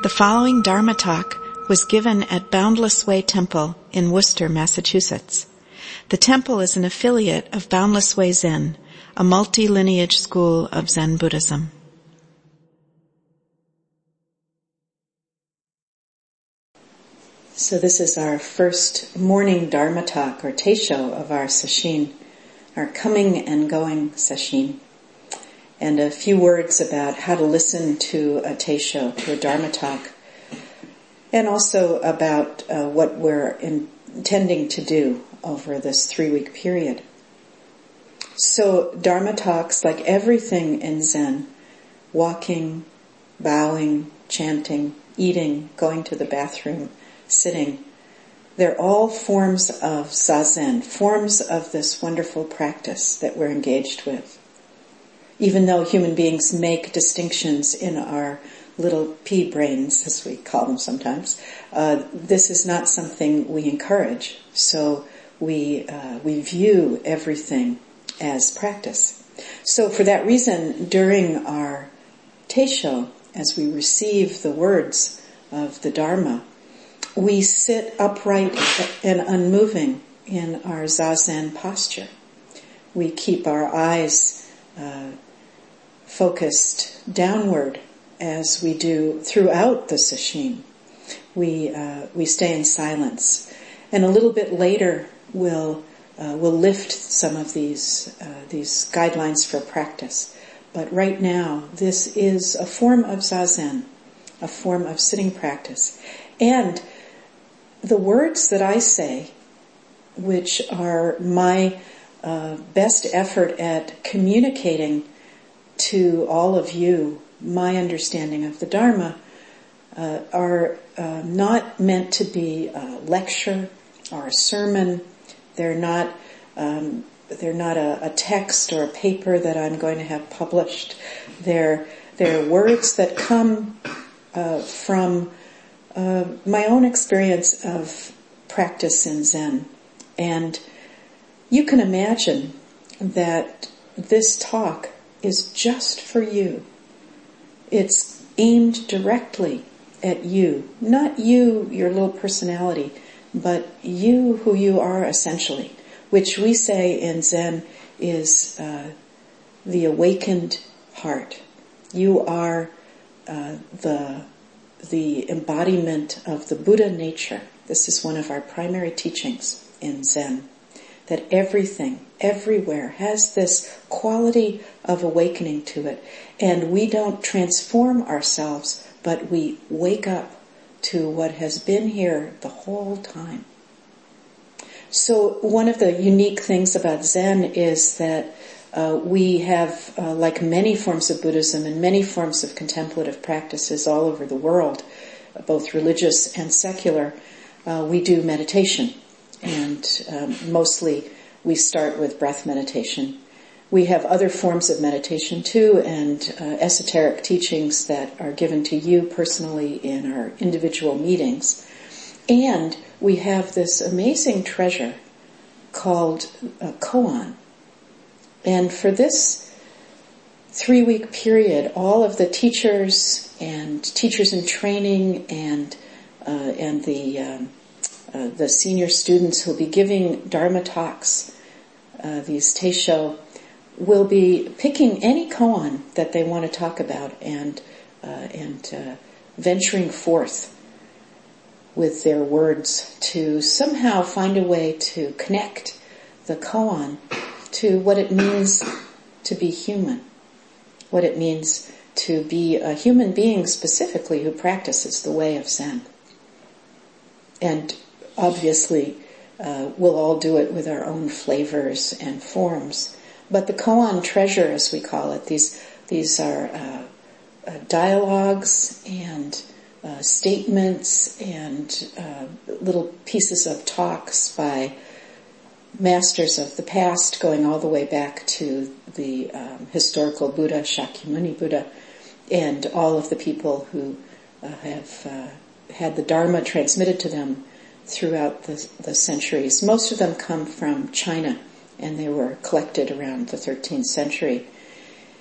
The following Dharma talk was given at Boundless Way Temple in Worcester, Massachusetts. The temple is an affiliate of Boundless Way Zen, a multi-lineage school of Zen Buddhism. So this is our first morning Dharma talk, or Teisho, of our sesshin, our coming and going sesshin. And a few words about how to listen to a Teisho, to a Dharma talk, and also about what we're intending to do over this 3-week period. So Dharma talks, like everything in Zen, walking, bowing, chanting, eating, going to the bathroom, sitting, they're all forms of zazen, forms of this wonderful practice that we're engaged with. Even though human beings make distinctions in our little pea brains, as we call them sometimes, this is not something we encourage. So we view everything as practice. So for that reason, during our Teisho, as we receive the words of the Dharma, we sit upright and unmoving in our zazen posture. We keep our eyes focused downward as we do throughout the sesshin. We stay in silence, and a little bit later we'll lift some of these guidelines for practice. But right now, this is a form of zazen, a form of sitting practice, and the words that I say, which are my best effort at communicating to all of you my understanding of the Dharma, are not meant to be a lecture or a sermon. They're not a text or a paper that I'm going to have published. They're words that come from my own experience of practice in Zen. And you can imagine that this talk is just for you. It's aimed directly at you. Not you, your little personality, but you who you are essentially, which we say in Zen is the awakened heart. You are the embodiment of the Buddha nature. This is one of our primary teachings in Zen, that everything, everywhere has this quality of awakening to it. And we don't transform ourselves, but we wake up to what has been here the whole time. So one of the unique things about Zen is that we have, like many forms of Buddhism and many forms of contemplative practices all over the world, both religious and secular, we do meditation. And mostly we start with breath meditation. We have other forms of meditation too, and esoteric teachings that are given to you personally in our individual meetings. And we have this amazing treasure called koan. And for this 3-week period, all of the teachers and teachers in training and the senior students who will be giving Dharma talks, these Teisho, will be picking any koan that they want to talk about and venturing forth with their words to somehow find a way to connect the koan to what it means to be human, what it means to be a human being specifically who practices the way of Zen. And obviously, we'll all do it with our own flavors and forms. But the koan treasure, as we call it, these are dialogues and statements and little pieces of talks by masters of the past, going all the way back to the historical Buddha, Shakyamuni Buddha, and all of the people who have had the Dharma transmitted to them throughout the centuries. Most of them come from China, and they were collected around the 13th century.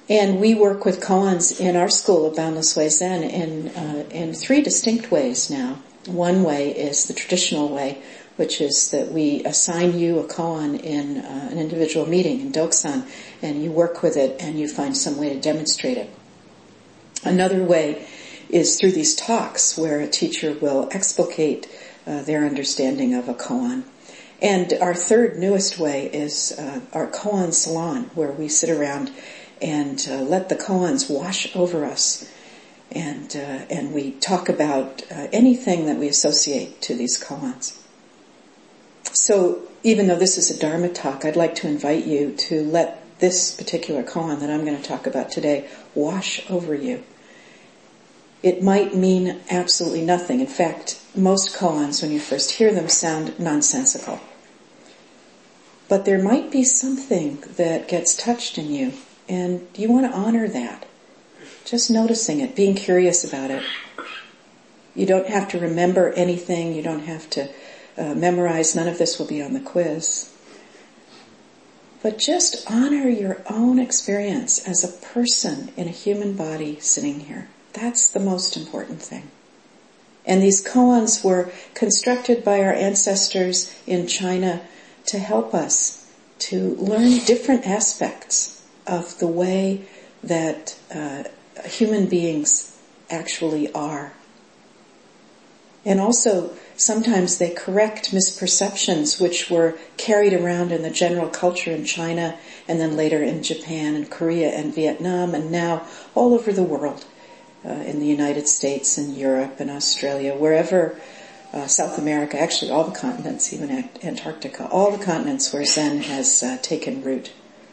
And we work with koans in our school of Boundless Way Zen in three distinct ways now. One way is the traditional way, which is that we assign you a koan in an individual meeting in Doksan, and you work with it and you find some way to demonstrate it. Another way is through these talks where a teacher will explicate their understanding of a koan. And our third newest way is our koan salon, where we sit around and let the koans wash over us, and we talk about anything that we associate to these koans. So even though this is a Dharma talk, I'd like to invite you to let this particular koan that I'm going to talk about today wash over you. It might mean absolutely nothing. In fact, most koans, when you first hear them, sound nonsensical. But there might be something that gets touched in you, and you want to honor that. Just noticing it, being curious about it. You don't have to remember anything. You don't have to memorize. None of this will be on the quiz. But just honor your own experience as a person in a human body sitting here. That's the most important thing. And these koans were constructed by our ancestors in China to help us to learn different aspects of the way that human beings actually are. And also, sometimes they correct misperceptions which were carried around in the general culture in China, and then later in Japan and Korea and Vietnam, and now all over the world, in the United States and Europe and Australia, wherever, South America, actually all the continents, even Antarctica, all the continents where Zen has taken root.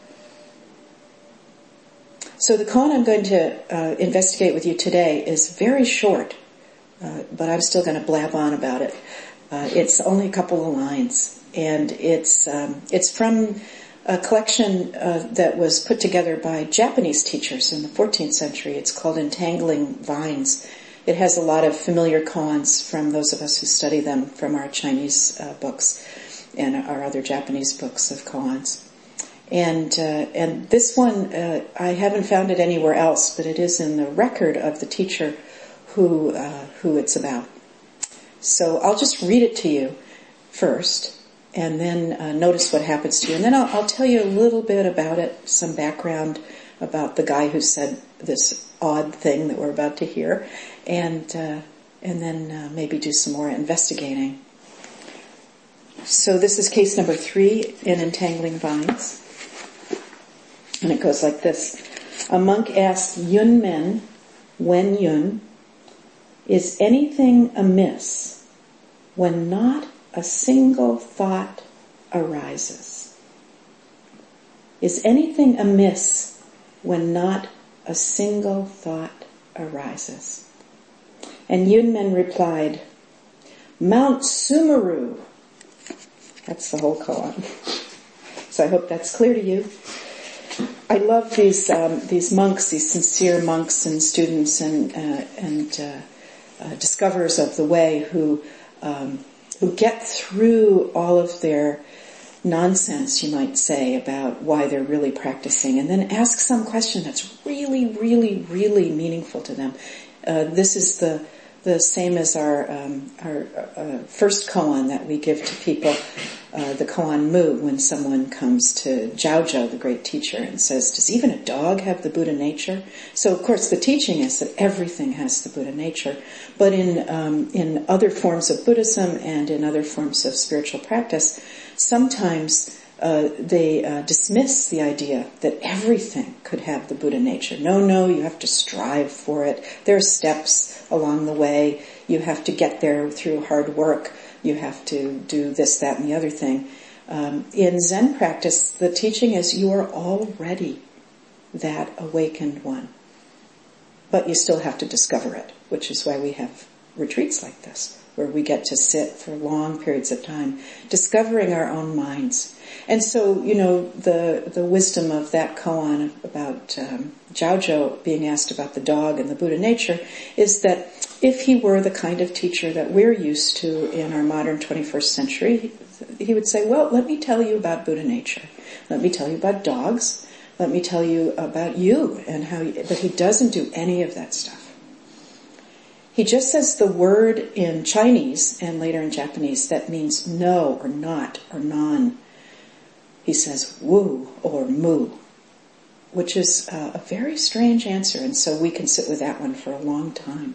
So the koan I'm going to investigate with you today is very short, but I'm still going to blab on about it. It's only a couple of lines, and it's from a collection that was put together by Japanese teachers in the 14th century. It's called Entangling Vines. It has a lot of familiar koans from those of us who study them from our Chinese books and our other Japanese books of koans. And this one, I haven't found it anywhere else, but it is in the record of the teacher who it's about. So I'll just read it to you first, and then notice what happens to you. And then I'll tell you a little bit about it, some background about the guy who said this odd thing that we're about to hear, and then maybe do some more investigating. So this is case number 3 in Entangling Vines. And it goes like this. A monk asked Yunmen, Wen Yun, is anything amiss when not a single thought arises? Is anything amiss when not a single thought arises? And Yunmen replied, Mount Sumeru. That's the whole koan. So I hope that's clear to you. I love these monks, these sincere monks and students and discoverers of the way who get through all of their nonsense, you might say, about why they're really practicing, and then ask some question that's really, really, really meaningful to them. This is the same as our first koan that we give to people, the koan Mu, when someone comes to Jiaozhou, the great teacher, and says, does even a dog have the Buddha nature? So of course the teaching is that everything has the Buddha nature, but in other forms of Buddhism and in other forms of spiritual practice, sometimes they dismiss the idea that everything could have the Buddha nature. No, you have to strive for it. There are steps along the way. You have to get there through hard work. You have to do this, that, and the other thing. In Zen practice, the teaching is you are already that awakened one. But you still have to discover it, which is why we have retreats like this, where we get to sit for long periods of time, discovering our own minds. And so, the wisdom of that koan about Jiaozhou being asked about the dog and the Buddha nature is that if he were the kind of teacher that we're used to in our modern 21st century, he would say, well, let me tell you about Buddha nature. Let me tell you about dogs. let me tell you about you and how you, but he doesn't do any of that stuff. He just says the word in Chinese and later in Japanese that means no or not or non. He says wu or mu, which is a very strange answer, and so we can sit with that one for a long time.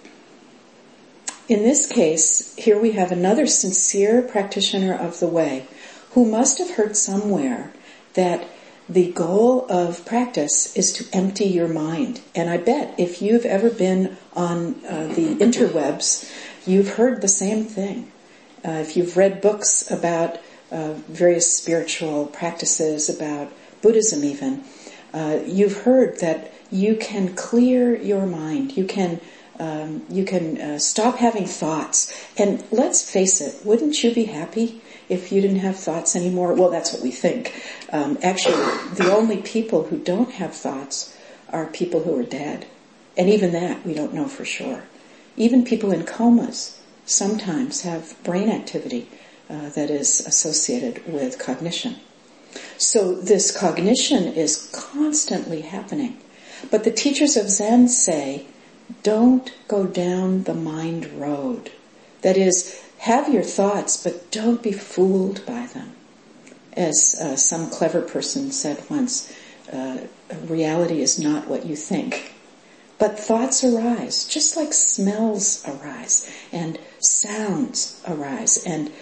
In this case, here we have another sincere practitioner of the way who must have heard somewhere that the goal of practice is to empty your mind. And I bet if you've ever been on the interwebs, you've heard the same thing. If you've read books about various spiritual practices, about Buddhism even, you've heard that you can clear your mind. You can stop having thoughts. And let's face it, wouldn't you be happy if you didn't have thoughts anymore? Well, that's what we think. Actually, the only people who don't have thoughts are people who are dead. And even that, we don't know for sure. Even people in comas sometimes have brain activity that is associated with cognition. So this cognition is constantly happening. But the teachers of Zen say, don't go down the mind road. That is, have your thoughts, but don't be fooled by them. As some clever person said once, reality is not what you think. But thoughts arise, just like smells arise, and sounds arise, and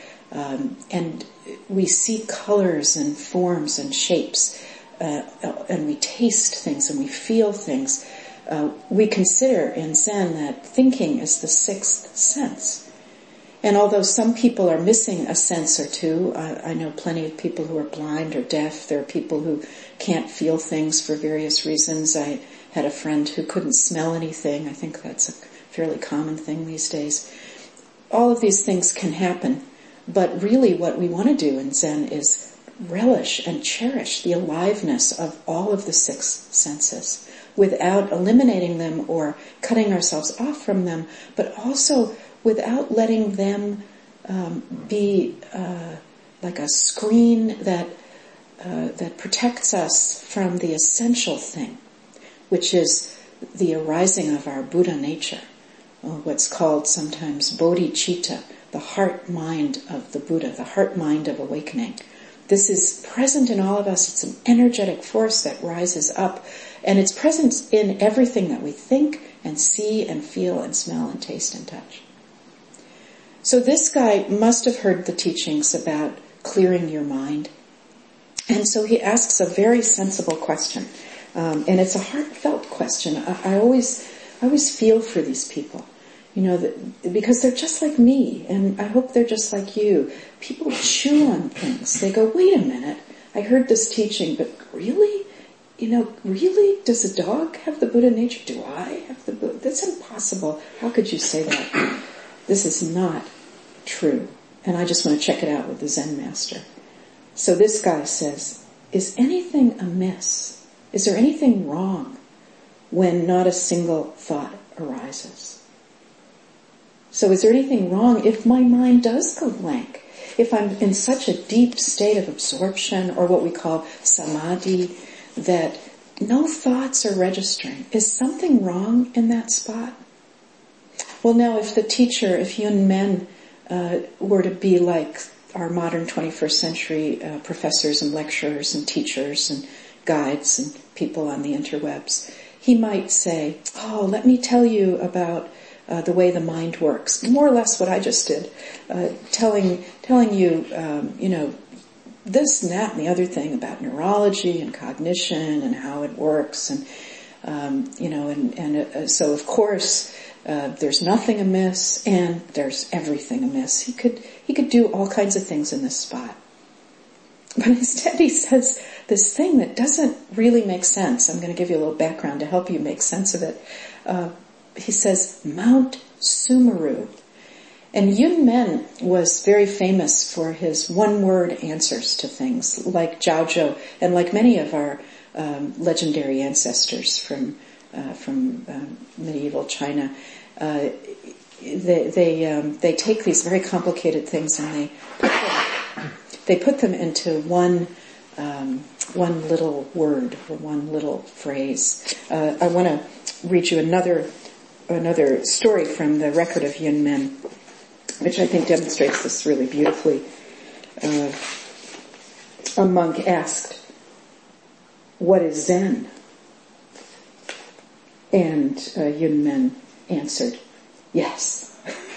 we see colors and forms and shapes, and we taste things and we feel things. We consider in Zen that thinking is the sixth sense. And although some people are missing a sense or two, I know plenty of people who are blind or deaf. There are people who can't feel things for various reasons. I had a friend who couldn't smell anything. I think that's a fairly common thing these days. All of these things can happen. But really what we want to do in Zen is relish and cherish the aliveness of all of the six senses without eliminating them or cutting ourselves off from them, but also without letting them be like a screen that protects us from the essential thing, which is the arising of our Buddha nature, what's called sometimes bodhicitta, the heart-mind of the Buddha, the heart-mind of awakening. This is present in all of us. It's an energetic force that rises up, and it's present in everything that we think and see and feel and smell and taste and touch. So this guy must have heard the teachings about clearing your mind. And so he asks a very sensible question. And it's a heartfelt question. I always feel for these people. Because they're just like me, and I hope they're just like you. People chew on things. They go, wait a minute, I heard this teaching, but really? Really? Does a dog have the Buddha nature? Do I have the Buddha? That's impossible. How could you say that? This is not true. And I just want to check it out with the Zen master. So this guy says, is anything amiss? Is there anything wrong when not a single thought arises? So is there anything wrong if my mind does go blank? If I'm in such a deep state of absorption, or what we call samadhi, that no thoughts are registering, is something wrong in that spot? Well, now if Yun Men were to be like our modern 21st century professors and lecturers and teachers and guides and people on the interwebs, he might say, let me tell you about the way the mind works. More or less what I just did, telling you, this and that and the other thing about neurology and cognition and how it works, and so of course there's nothing amiss and there's everything amiss. He could do all kinds of things in this spot, but instead he says this thing that doesn't really make sense. I'm going to give you a little background to help you make sense of it. He says Mount Sumeru. And Yun Men was very famous for his one-word answers to things, like Jiaozhou, and like many of our legendary ancestors from medieval China. They take these very complicated things and they put them into one one little word or one little phrase. I want to read you another story from the record of Yun Men, which I think demonstrates this really beautifully. A monk asked, "What is Zen?" And Yun Men answered, "Yes."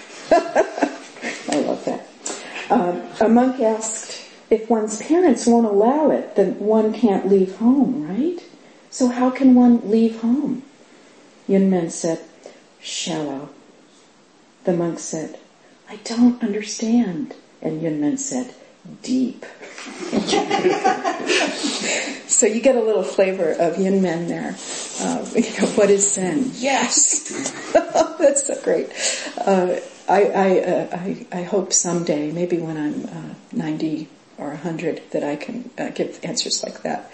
I love that. A monk asked, "If one's parents won't allow it, then one can't leave home, right? So how can one leave home?" Yun Men said, "Shallow." The monk said, "I don't understand." And Yun Men said, "Deep." So you get a little flavor of Yun Men there. What is Zen? Yes! That's so great. I hope someday, maybe when I'm 90 or 100, that I can give answers like that.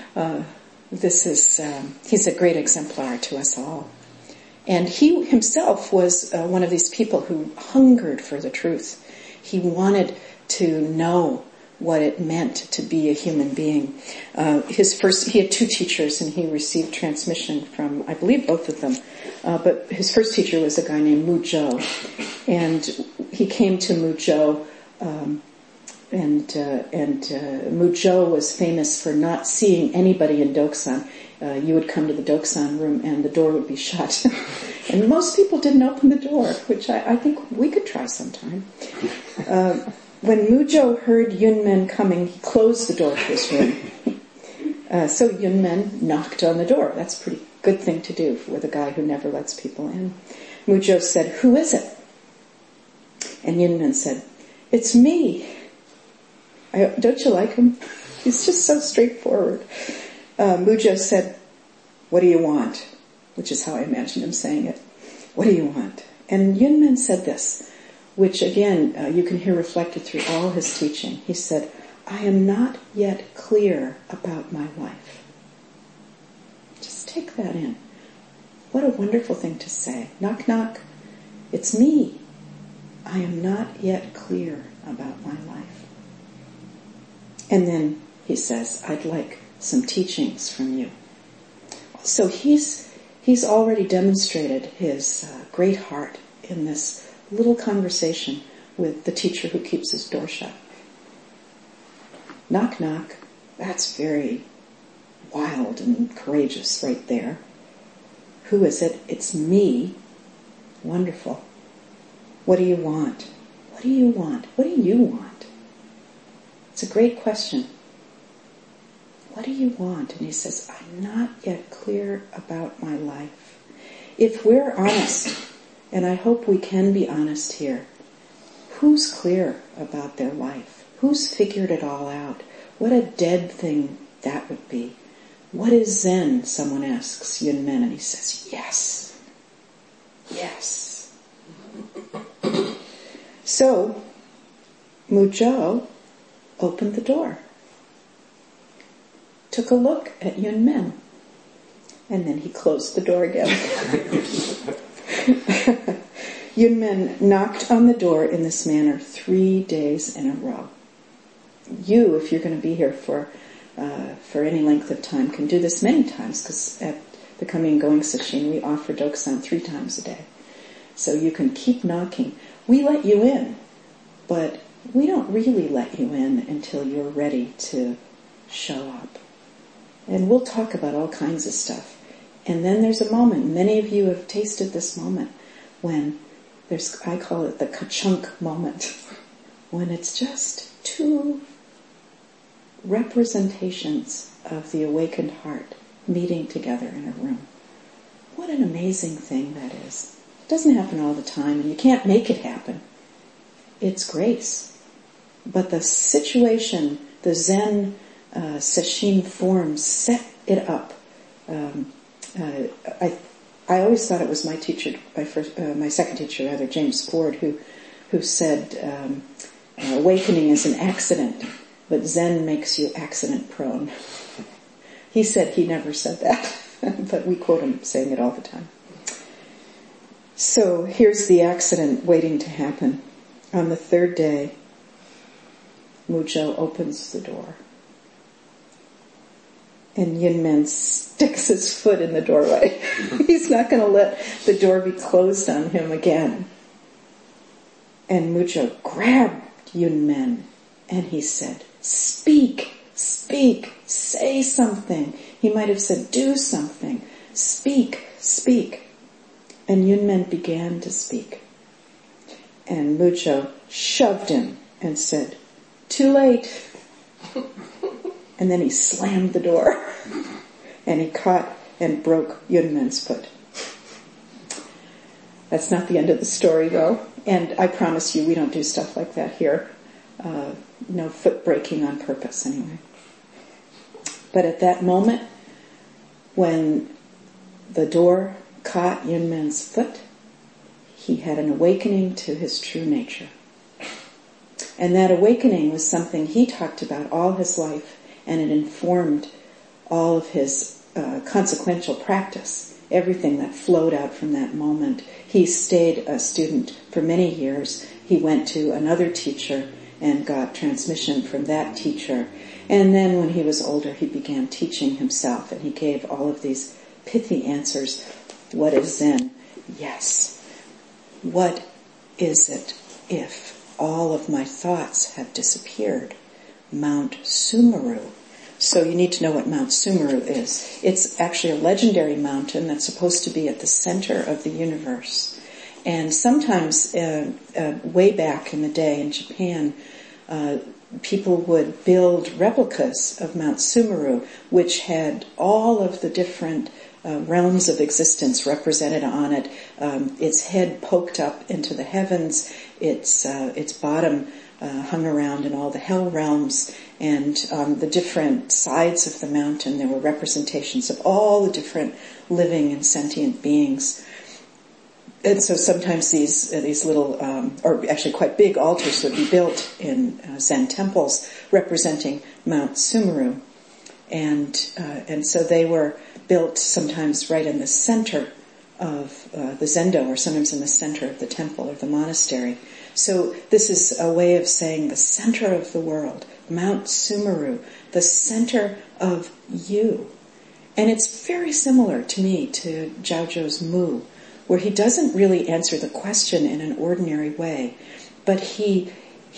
He's a great exemplar to us all. And he himself was one of these people who hungered for the truth. He wanted to know what it meant to be a human being. He had two teachers, and he received transmission from, I believe, both of them. But his first teacher was a guy named Mu Jo, and he came to Mu Jo, and Mu Jo was famous for not seeing anybody in Doksan. You would come to the Doksan room, and the door would be shut, and most people didn't open the door, which I think we could try sometime. When Mu Jo heard Yun Men coming, he closed the door to his room. So Yun Men knocked on the door. That's a pretty good thing to do with a guy who never lets people in. Mu Jo said, "Who is it?" And Yun Men said, "It's me." Don't you like him? He's just so straightforward. Mu Jo said, "What do you want?" Which is how I imagine him saying it. "What do you want?" And Yun Men said this, which again you can hear reflected through all his teaching. He said, "I am not yet clear about my life." Just take that in. What a wonderful thing to say. Knock, knock. It's me. I am not yet clear about my life. And then he says, "I'd like some teachings from you." So he's already demonstrated his great heart in this little conversation with the teacher who keeps his door shut. Knock, knock. That's very wild and courageous right there. Who is it? It's me. Wonderful. What do you want? What do you want? What do you want? It's a great question. What do you want? And he says, "I'm not yet clear about my life." If we're honest, and I hope we can be honest here, who's clear about their life? Who's figured it all out? What a dead thing that would be. What is Zen? Someone asks Yun Men, and he says, "Yes. Yes." So, Mu Jo opened the door, took a look at Yun Men, and then he closed the door again. Yun Men knocked on the door in this manner 3 days in a row. You, if you're going to be here for any length of time, can do this many times, because at the Coming and Going Sesshin we offer Doksan 3 times a day. So you can keep knocking. We let you in, but we don't really let you in until you're ready to show up. And we'll talk about all kinds of stuff. And then there's a moment, many of you have tasted this moment, when I call it the ka-chunk moment, when it's just 2 representations of the awakened heart meeting together in a room. What an amazing thing that is. It doesn't happen all the time, and you can't make it happen. It's grace. But the situation, the Zen Sesshin forms set it up. I always thought it was my teacher, my second teacher, rather, James Ford, who said awakening is an accident, but Zen makes you accident prone. He said he never said that, but we quote him saying it all the time. So here's the accident waiting to happen. On the 3rd day, Mu Jo opens the door. And Yunmen sticks his foot in the doorway. He's not going to let the door be closed on him again. And Mujo grabbed Yunmen and he said, "Speak, speak, say something." He might have said, "Do something. Speak, speak." And Yunmen began to speak. And Mujo shoved him and said, "Too late." And then he slammed the door. And he caught and broke Yunmen's foot. That's not the end of the story, though. And I promise you, we don't do stuff like that here. No foot breaking on purpose, anyway. But at that moment, when the door caught Yunmen's foot, he had an awakening to his true nature. And that awakening was something he talked about all his life, and it informed all of his consequential practice, everything that flowed out from that moment. He stayed a student for many years. He went to another teacher and got transmission from that teacher. And then when he was older, he began teaching himself, and he gave all of these pithy answers. What is Zen? Yes. What is it if all of my thoughts have disappeared? Mount Sumeru. So you need to know what Mount Sumeru is. It's actually a legendary mountain that's supposed to be at the center of the universe. And sometimes, way back in the day in Japan, people would build replicas of Mount Sumeru, which had all of the different realms of existence represented on it. Its head poked up into the heavens, its bottom hung around in all the hell realms, and on the different sides of the mountain there were representations of all the different living and sentient beings. And so sometimes these little, or actually quite big altars would be built in Zen temples representing Mount Sumeru. And so they were built sometimes right in the center of the zendo, or sometimes in the center of the temple or the monastery. So this is a way of saying the center of the world, Mount Sumeru, the center of you. And it's very similar to me to Jiaozhou's Mu, where he doesn't really answer the question in an ordinary way, but he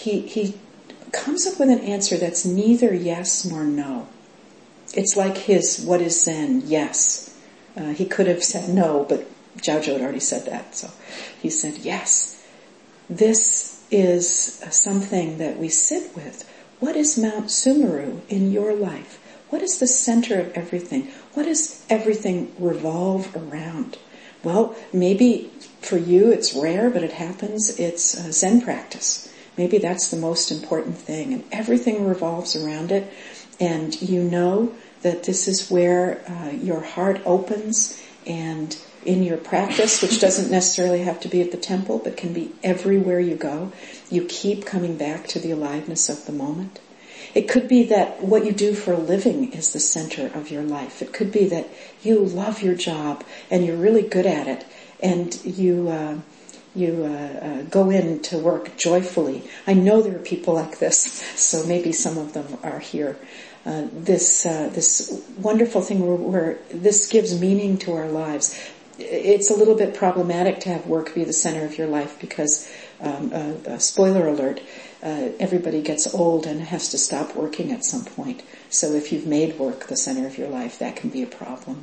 comes up with an answer that's neither yes nor no. It's like his "What is Zen?" Yes. He could have said no, but Jiaozhou had already said that, so he said yes. This is something that we sit with. What is Mount Sumeru in your life? What is the center of everything? What does everything revolve around? Well, maybe for you it's rare, but it happens. It's Zen practice. Maybe that's the most important thing, and everything revolves around it. And you know that this is where your heart opens, and in your practice, which doesn't necessarily have to be at the temple, but can be everywhere you go, you keep coming back to the aliveness of the moment. It could be that what you do for a living is the center of your life. It could be that you love your job and you're really good at it, and you go in to work joyfully. I know there are people like this, so maybe some of them are here. This wonderful thing where this gives meaning to our lives. It's a little bit problematic to have work be the center of your life because, spoiler alert, everybody gets old and has to stop working at some point. So if you've made work the center of your life, that can be a problem.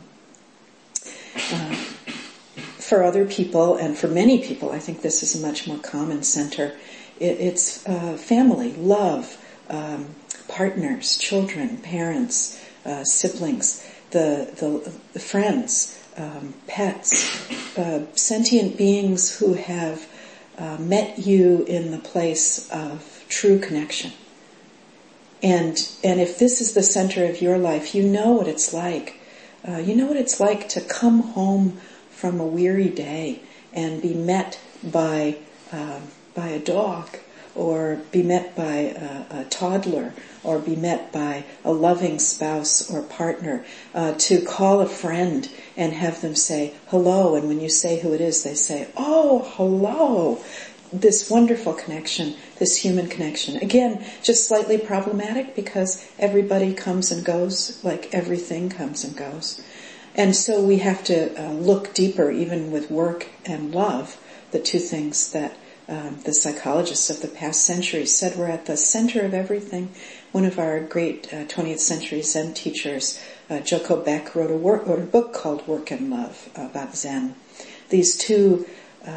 For other people, and for many people, I think this is a much more common center. It's family, love, partners, children, parents, siblings, the friends, pets, sentient beings who have met you in the place of true connection. And if this is the center of your life, you know what it's like. You know what it's like to come home from a weary day and be met by a dog, or be met by a toddler, or be met by a loving spouse or partner, to call a friend and have them say hello, and when you say who it is, they say, "Oh, hello." this wonderful connection, this human connection. Again, just slightly problematic because everybody comes and goes, like everything comes and goes. And so we have to look deeper, even with work and love, the two things that the psychologists of the past centuries said were at the center of everything. One of our great 20th century Zen teachers, Joko Beck, wrote a book called Work and Love about Zen. These two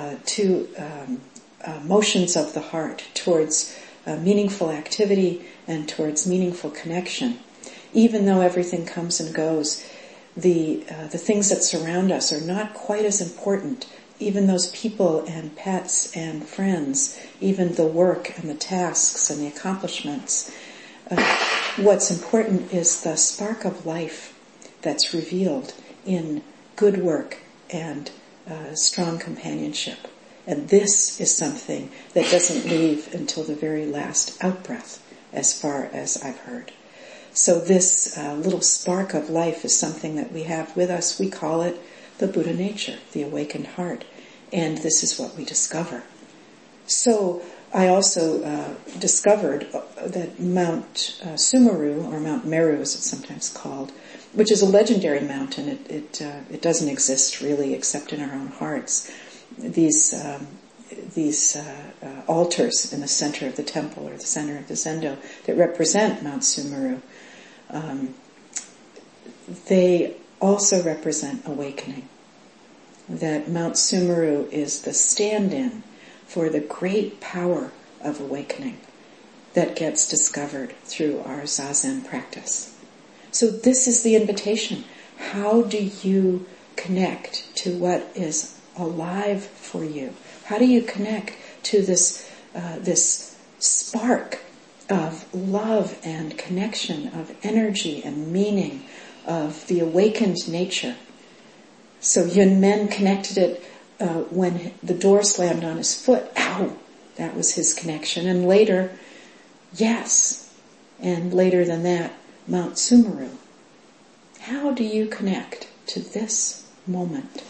motions of the heart towards meaningful activity and towards meaningful connection. Even though everything comes and goes, the things that surround us are not quite as important. Even those people and pets and friends, even the work and the tasks and the accomplishments. What's important is the spark of life that's revealed in good work and strong companionship. And this is something that doesn't leave until the very last outbreath, as far as I've heard. So this little spark of life is something that we have with us. We call it the Buddha nature, the awakened heart. And this is what we discover. So I also discovered that Mount Sumeru, or Mount Meru as it's sometimes called, which is a legendary mountain. It doesn't exist really except in our own hearts. These altars in the center of the temple or the center of the Zendo that represent Mount Sumeru, they also represent awakening. That Mount Sumeru is the stand-in for the great power of awakening that gets discovered through our Zazen practice. So this is the invitation. How do you connect to what is alive for you? How do you connect to this spark of love and connection, of energy and meaning, of the awakened nature? So Yun Men connected it when the door slammed on his foot. Ow! That was his connection. And later, yes. And later than that, Mount Sumeru. How do you connect to this moment?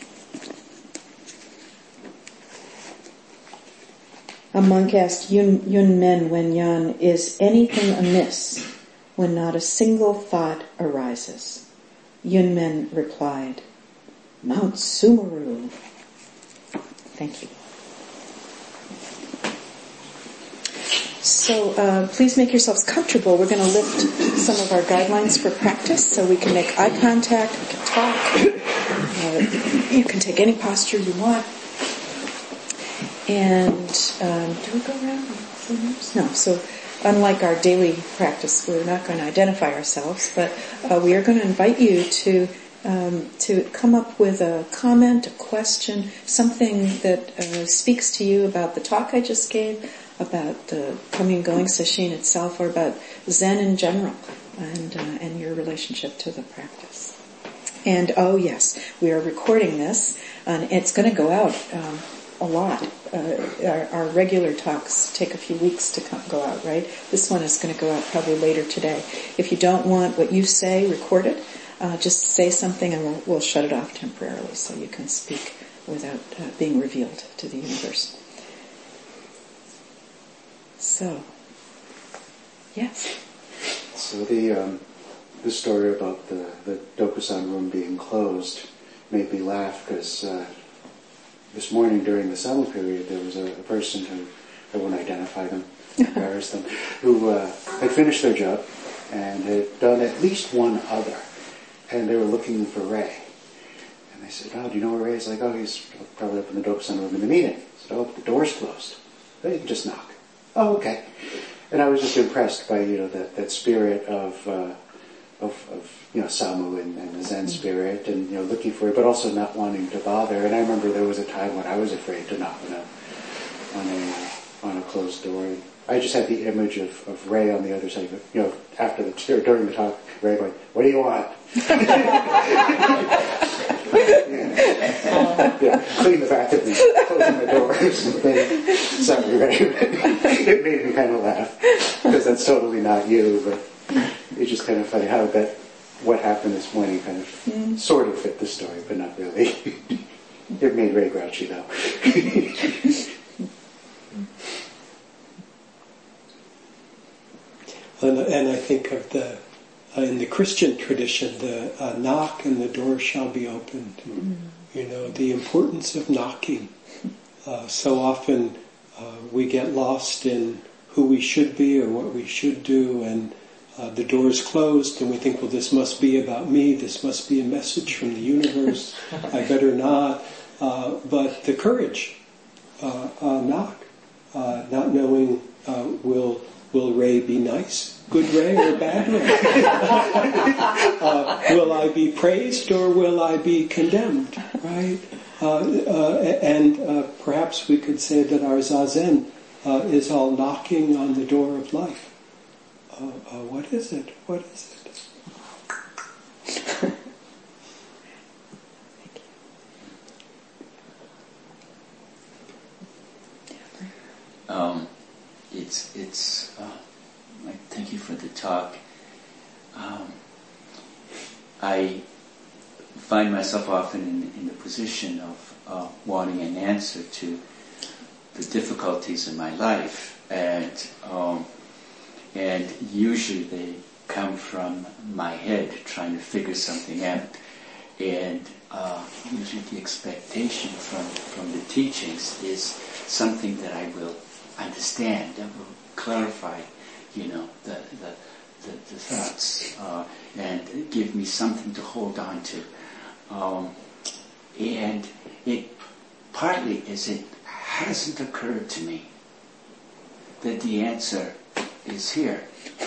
A monk asked Yun Men Wenyan, is anything amiss when not a single thought arises? Yun Men replied, Mount Sumeru. Thank you. So please make yourselves comfortable. We're going to lift some of our guidelines for practice so we can make eye contact, we can talk. You can take any posture you want. And do we go around? No. So unlike our daily practice, we're not going to identify ourselves, but we are going to invite you to come up with a comment, a question, something that speaks to you about the talk I just gave, about the coming and going sesshin itself, or about Zen in general, and your relationship to the practice. And oh yes, we are recording this, and it's going to go out a lot. Our regular talks take a few weeks to go out, right? This one is going to go out probably later today. If you don't want what you say recorded, just say something and we'll shut it off temporarily so you can speak without being revealed to the universe. So, yes. So the story about the Dokusan room being closed made me laugh because this morning during the silent period there was a person who, I won't identify them, embarrass them, who had finished their job and had done at least one other. And they were looking for Ray. And they said, oh, do you know where Ray is? Like, oh, he's probably up in the Dokusan room in the meeting. I said, oh, the door's closed. But you can just knock. Oh, okay. And I was just impressed by, that spirit of Samu and the Zen spirit and, looking for it, but also not wanting to bother. And I remember there was a time when I was afraid to knock on a closed door. I just had the image of Ray on the other side, after during the talk, Ray going, what do you want? Clean the bathroom, closing the doors. Sorry, Ray. It made me kind of laugh, because that's totally not you, but it's just kind of funny how what happened this morning kind of sort of fit the story, but not really. It made Ray grouchy, though. and I think of in the Christian tradition, the knock and the door shall be opened. Mm-hmm. The importance of knocking. So often we get lost in who we should be or what we should do, and the door is closed, and we think, well, this must be about me, this must be a message from the universe, I better not. But the courage, knock, not knowing, will Ray be nice, good Ray or bad Ray? Will I be praised or will I be condemned, right? And perhaps we could say that our Zazen is all knocking on the door of life. What is it? What is it? Thank you for the talk. I find myself often in the position of wanting an answer to the difficulties in my life, and usually they come from my head trying to figure something out, and usually the expectation from the teachings is something that I will understand, that will clarify, the thoughts, and give me something to hold on to. And it partly is it hasn't occurred to me that the answer is here.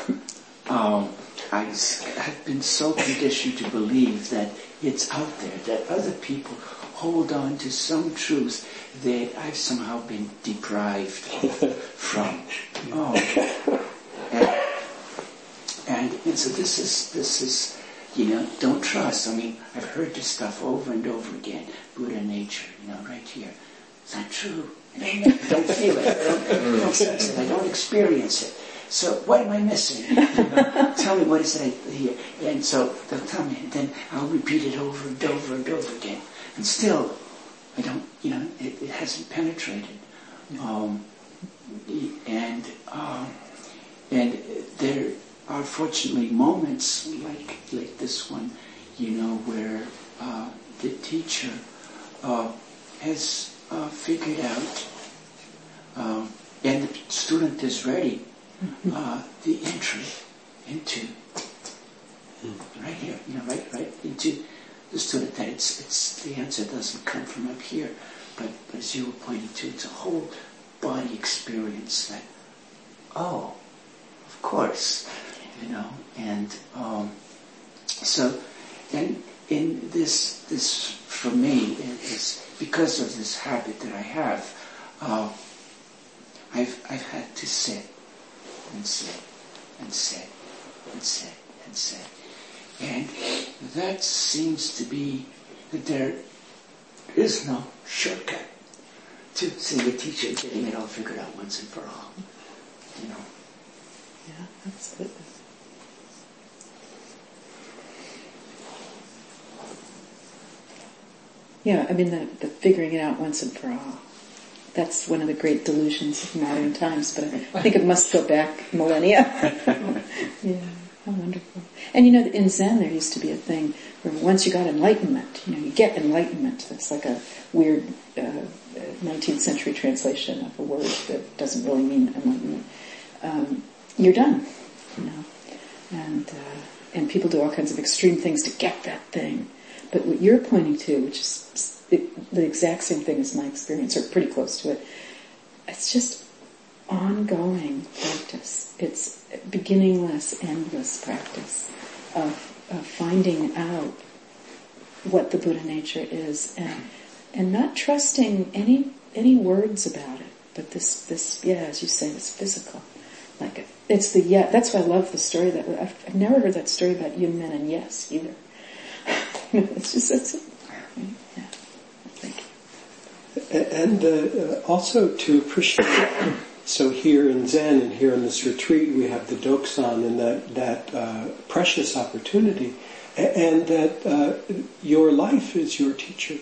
I've been so conditioned to believe that it's out there, that other people hold on to some truth that I've somehow been deprived from. And so this is, don't trust. I mean, I've heard this stuff over and over again. Buddha nature, right here. It's not true. I don't feel it. I don't sense it. I don't experience it. So what am I missing? Tell me, what is it I hear? And so they'll tell me, and then I'll repeat it over and over and over again. And still, I don't, it hasn't penetrated. And there are fortunately moments like this one, where the teacher has figured out, and the student is ready, the entry into right here, right into the student. That it's the answer doesn't come from up here, but as you were pointing to, it's a whole body experience. That of course, and so and in this for me is because of this habit that I have. I've had to sit and sit and sit and sit and sit, and that seems to be that there is no shortcut to seeing the teacher getting it all figured out once and for all. Yeah, absolutely. Yeah, I mean the figuring it out once and for all. That's one of the great delusions of modern times, but I think it must go back millennia. Yeah, how wonderful. And in Zen there used to be a thing where once you got enlightenment, you get enlightenment. That's like a weird 19th century translation of a word that doesn't really mean enlightenment. You're done, and people do all kinds of extreme things to get that thing. But what you're pointing to, which is the exact same thing as my experience, or pretty close to it, it's just ongoing practice. It's beginningless, endless practice of finding out what the Buddha nature is, and not trusting any words about it. But this, as you say, this physical. Like it's that's why I love the story that I've never heard that story about Yun Men and Yes either. It's yeah. Thank you. And also to appreciate. So here in Zen and here in this retreat, we have the Dokusan and that precious opportunity, and that your life is your teacher.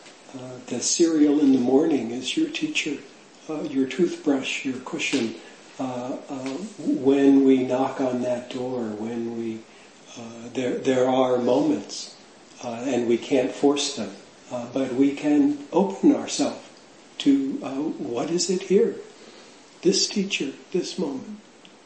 The cereal in the morning is your teacher. Your toothbrush, your cushion, when we knock on that door, when we there are moments, and we can't force them, but we can open ourselves to what is it here, this teacher, this moment.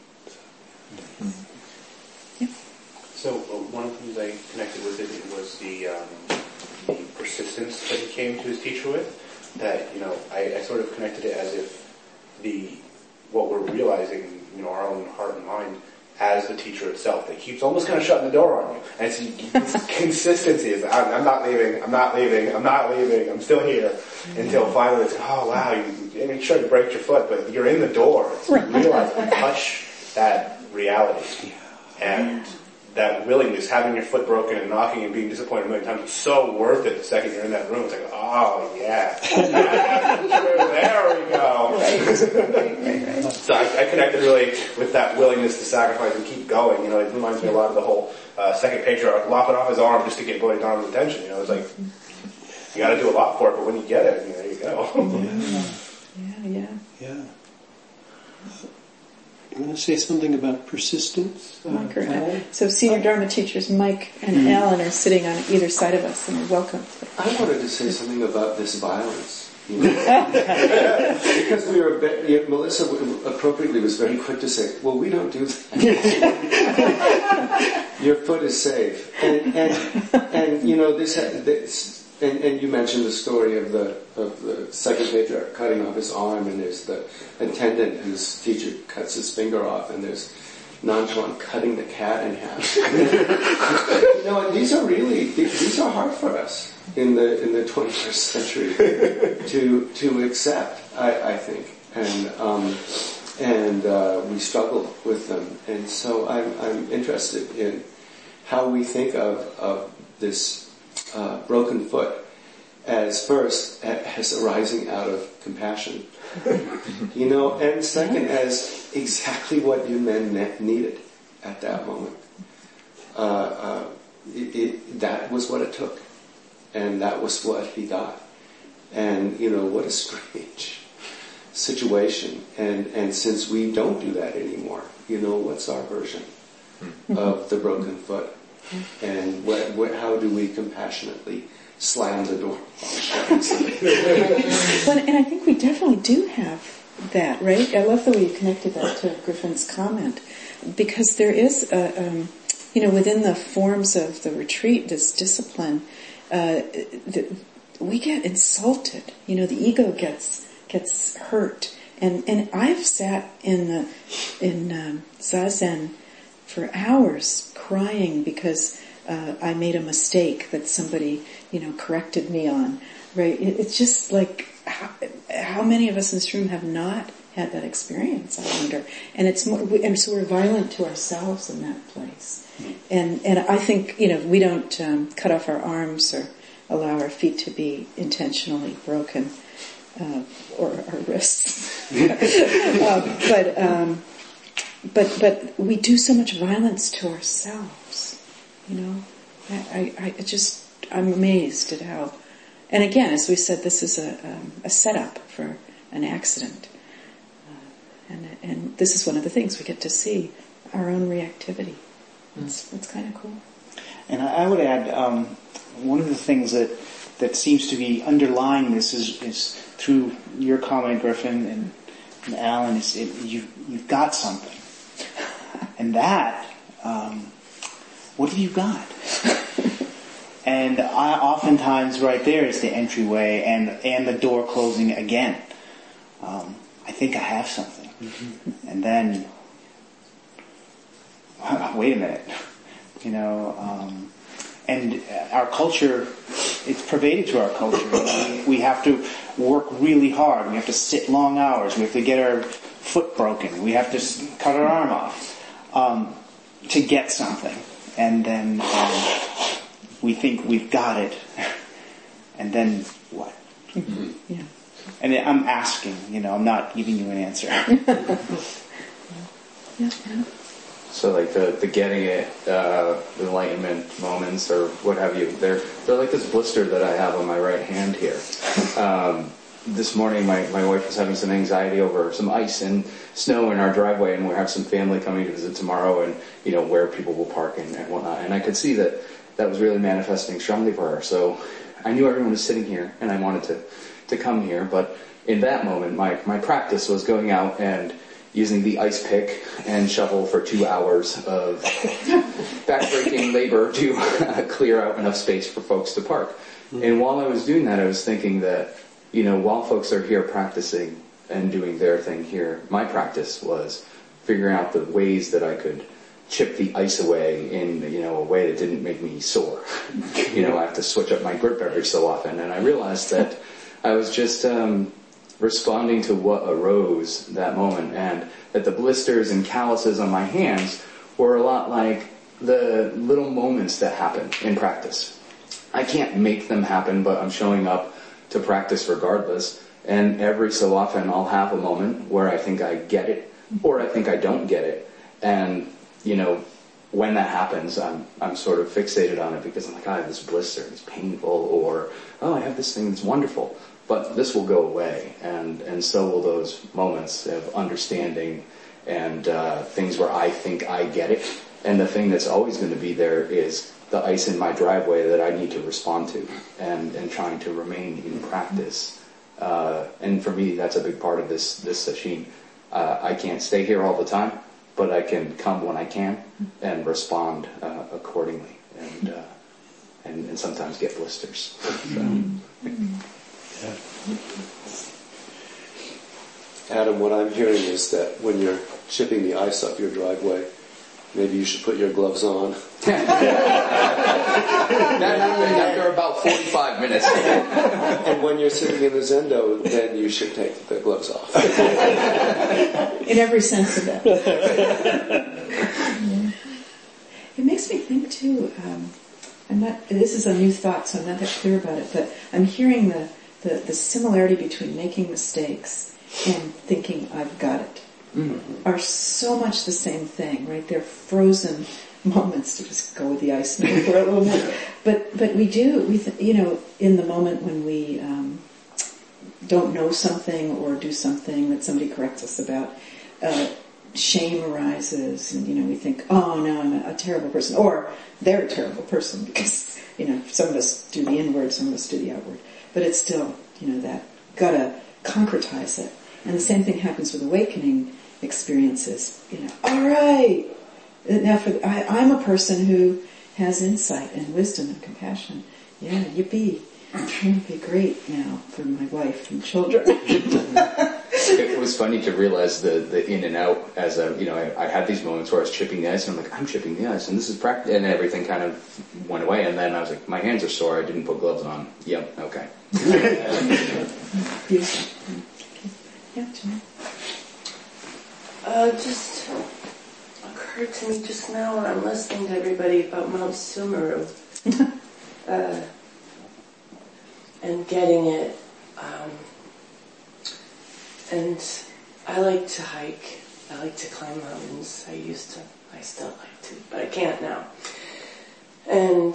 So one of the things I connected with it was the persistence that he came to his teacher with. That, you know, I sort of connected it as if what we're realizing, you know, our own heart and mind as the teacher itself, that keeps almost kind of shutting the door on you. And it's consistency is, I'm not leaving, I'm still here, until finally it's, oh wow, you sure you break your foot, but you're in the door. So you realize, you touch that reality. And that willingness, having your foot broken and knocking and being disappointed a million times, is so worth it the second you're in that room. It's like, oh yeah, there we go. Right. So I connected really with that willingness to sacrifice and keep going. You know, it reminds me a lot of the whole second patriarch lopping off his arm just to get Bodhidharma's attention. You know, it's like, you got to do a lot for it, but when you get it, you know, there you go. Yeah. You want to say something about persistence? So senior Dharma teachers Mike and Alan are sitting on either side of us, and are welcome. I wanted to say something about this violence. You know? Because Melissa appropriately was very quick to say, well, we don't do that. Your foot is safe. And you know, this and you mentioned the story of the second patriarch cutting off his arm, and there's the attendant whose teacher cuts his finger off, and there's Nanchuan cutting the cat in half. You know, and these are hard for us in the 21st century to accept, I think, and we struggle with them, and so I'm interested in how we think of this broken foot as first as arising out of compassion, you know, and second as exactly what you men needed at that moment. That was what it took, and that was what he got. And you know, what a strange situation. And since we don't do that anymore, you know, what's our version of the broken foot? And how do we compassionately slam the door? Well, and I think we definitely do have that, right? I love the way you connected that to Griffin's comment, because there is, you know, within the forms of the retreat, this discipline, we get insulted. You know, the ego gets hurt, and I've sat in zazen for hours crying because I made a mistake that somebody, you know, corrected me on, right? It's just like, how many of us in this room have not had that experience, I wonder? And it's more, and so we're violent to ourselves in that place. And I think, you know, we don't cut off our arms or allow our feet to be intentionally broken, or our wrists. But we do so much violence to ourselves, you know. I'm amazed at how, and again, as we said, this is a setup for an accident, and this is one of the things we get to see, our own reactivity. It's kind of cool. And I would add, one of the things that seems to be underlying this is through your comment, Griffin and Alan, is you've got something. And that, what have you got? And oftentimes right there is the entryway and the door closing again. I think I have something. Mm-hmm. And then, wait a minute, you know, and our culture, it's pervaded to our culture. We have to work really hard. We have to sit long hours. We have to get our foot broken. We have to cut our arm off to get something. And then we think we've got it. And then what? Mm-hmm. Yeah. And I'm asking, you know, I'm not giving you an answer. Yeah. So like the getting it, the enlightenment moments or what have you, they're like this blister that I have on my right hand here. this morning my wife was having some anxiety over some ice and snow in our driveway, and we have some family coming to visit tomorrow, and where people will park and whatnot. And I could see that was really manifesting strongly for her. So I knew everyone was sitting here, and I wanted to come here. But in that moment, my practice was going out and using the ice pick and shovel for 2 hours of backbreaking labor to clear out enough space for folks to park. And while I was doing that, I was thinking that, while folks are here practicing and doing their thing here, my practice was figuring out the ways that I could chip the ice away in, a way that didn't make me sore. I have to switch up my grip every so often. And I realized that I was just responding to what arose that moment, and that the blisters and calluses on my hands were a lot like the little moments that happen in practice. I can't make them happen, but I'm showing up to practice regardless. And every so often I'll have a moment where I think I get it, or I think I don't get it. And, when that happens, I'm sort of fixated on it because I'm like, I have this blister, it's painful, or, oh, I have this thing that's wonderful. But this will go away, and so will those moments of understanding and things where I think I get it. And the thing that's always going to be there is the ice in my driveway that I need to respond to, and trying to remain in practice. And for me, that's a big part of this sesshin. I can't stay here all the time, but I can come when I can and respond accordingly, and sometimes get blisters. Adam, what I'm hearing is that when you're chipping the ice up your driveway, maybe you should put your gloves on. That happened after about 45 minutes. And when you're sitting in the zendo, then you should take the gloves off. In every sense of it. Yeah. It makes me think too, this is a new thought, so I'm not that clear about it, but I'm hearing the similarity between making mistakes and thinking I've got it are so much the same thing, right? They're frozen moments, to just go with the ice now for a little more. But we in the moment when we don't know something or do something that somebody corrects us about, shame arises, and we think, oh no, I'm a terrible person, or they're a terrible person, because some of us do the inward, some of us do the outward. But it's still, that gotta concretize it. And the same thing happens with awakening experiences. All right, now I'm a person who has insight and wisdom and compassion. Yeah, yippee. It'll be great now for my wife and children. It was funny to realize the in and out as I had these moments where I was chipping the ice, and I'm like, I'm chipping the ice, and this is practice, and everything kind of went away, and then I was like, my hands are sore, I didn't put gloves on. Yep, okay. Beautiful. Yeah, Jen. Just occurred to me just now when I'm listening to everybody about Mount Sumeru and getting it. And I like to hike. I like to climb mountains. I still like to, but I can't now. And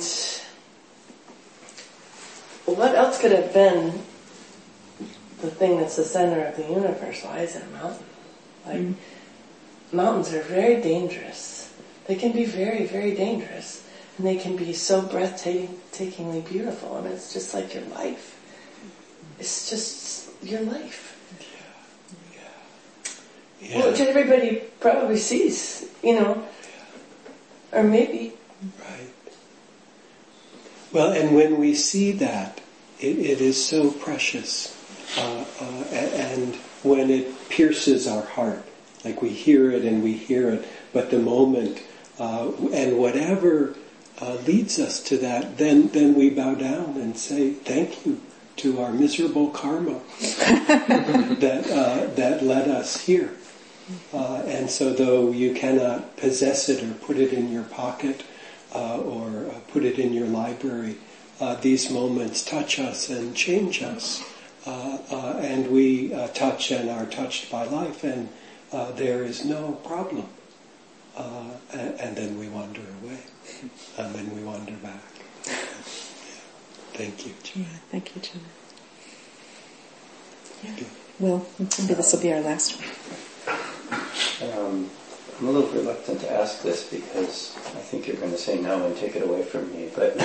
what else could have been the thing that's the center of the universe? Why is it a mountain? Mountains are very dangerous. They can be very, very dangerous. And they can be so breathtakingly beautiful. And it's just like your life. It's just your life. Yeah. Which everybody probably sees, or maybe. Right. Well, and when we see that, it is so precious. And when it pierces our heart, like we hear it, but the moment, and whatever leads us to that, then we bow down and say thank you to our miserable karma that led us here. And so though you cannot possess it or put it in your pocket or put it in your library, these moments touch us and change us. And we touch and are touched by life, and there is no problem. And then we wander away, and then we wander back. Thank you, John. Yeah, thank you, John. Yeah. Well, maybe this will be our last one. I'm a little reluctant to ask this because I think you're going to say no and take it away from me. But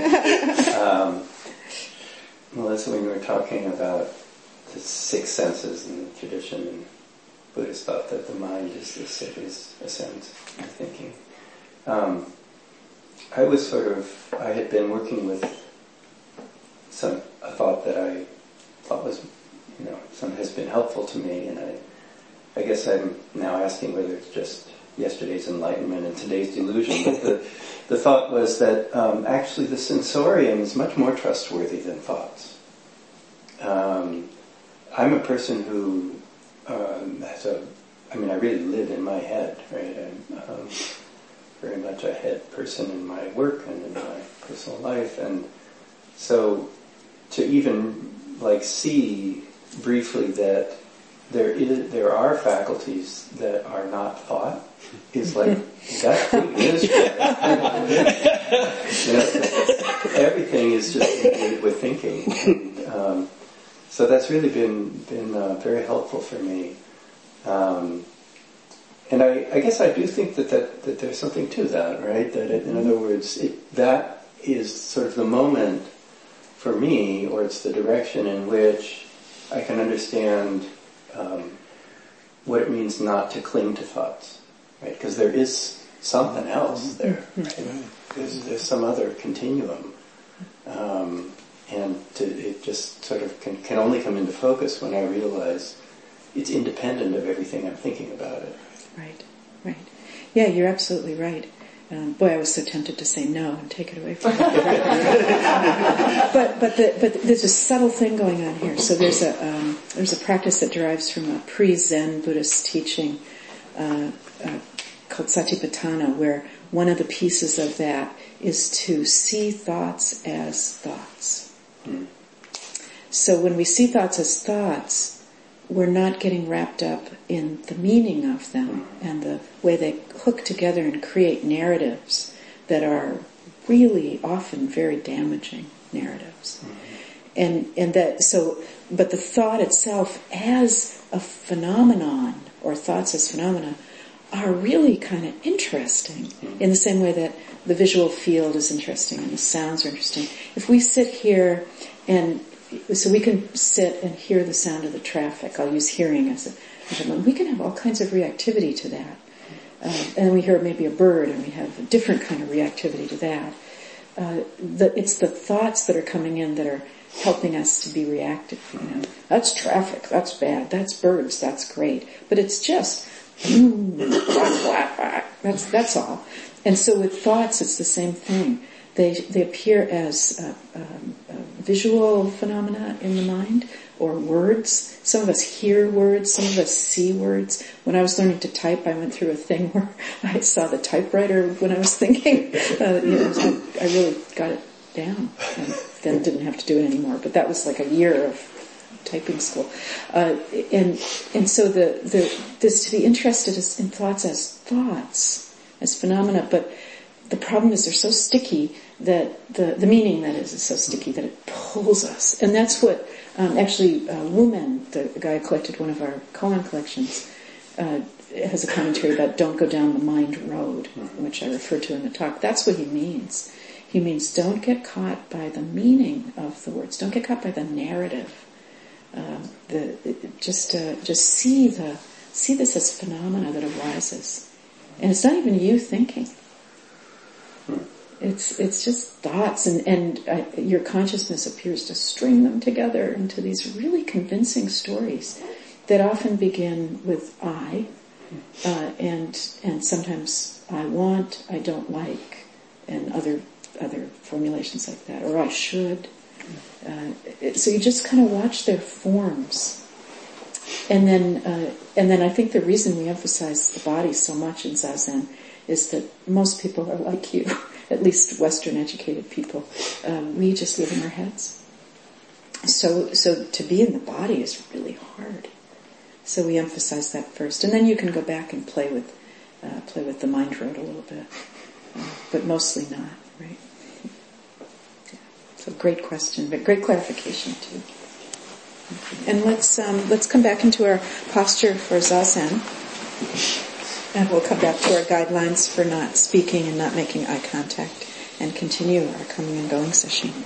Melissa, when you were talking about the six senses in the tradition, and Buddhists thought that the mind is a sense of thinking. I had been working with a thought that I thought was, has been helpful to me, and I guess I'm now asking whether it's just yesterday's enlightenment and today's delusion, but the thought was that actually the sensorium is much more trustworthy than thoughts. I'm a person who I really live in my head, right? I'm very much a head person in my work and in my personal life, and so to even see briefly that there are faculties that are not thought is that really is everything is just with thinking, and, so that's really been very helpful for me, and I guess I do think that there's something to that, right? That in other words, that is sort of the moment for me, or it's the direction in which I can understand what it means not to cling to thoughts, right? Because there is something else there, right? There's some other continuum, and it just sort of can only come into focus when I realize it's independent of everything I'm thinking about it. Right. Yeah, you're absolutely right. Boy, I was so tempted to say no and take it away from you. but there's a subtle thing going on here. So there's a practice that derives from a pre-Zen Buddhist teaching called Satipatthana, where one of the pieces of that is to see thoughts as thoughts. So when we see thoughts as thoughts, we're not getting wrapped up in the meaning of them and the way they hook together and create narratives that are really often very damaging narratives. But the thought itself as a phenomenon, or thoughts as phenomena, are really kind of interesting in the same way that the visual field is interesting and the sounds are interesting. If we sit here so we can sit and hear the sound of the traffic. I'll use hearing as we can have all kinds of reactivity to that. And we hear maybe a bird and we have a different kind of reactivity to that. It's the thoughts that are coming in that are helping us to be reactive. That's traffic, that's bad, that's birds, that's great. But it's just, that's all. And so with thoughts, it's the same thing. They appear as visual phenomena in the mind, or words. Some of us hear words, some of us see words. When I was learning to type, I went through a thing where I saw the typewriter when I was thinking. I really got it down, and then didn't have to do it anymore. But that was like a year of typing school. And so this to be interested in thoughts, as phenomena, but the problem is they're so sticky that the meaning that is so sticky that it pulls us. And that's what Wu Men, the guy who collected one of our koan collections, has a commentary about don't go down the mind road, which I referred to in the talk. That's what he means. He means don't get caught by the meaning of the words. Don't get caught by the narrative. Just see this as phenomena that arises. And it's not even you thinking. It's just thoughts, and your consciousness appears to string them together into these really convincing stories that often begin with I, and sometimes I want, I don't like, and other formulations like that, or I should. So you just kind of watch their forms, and then I think the reason we emphasize the body so much in Zazen is that most people are like you. At least Western educated people, we just live in our heads. So to be in the body is really hard. So we emphasize that first, and then you can go back and play with the mind road a little bit, but mostly not, right? Yeah. So great question, but great clarification too. And let's come back into our posture for Zazen. And we'll come back to our guidelines for not speaking and not making eye contact and continue our coming and going session.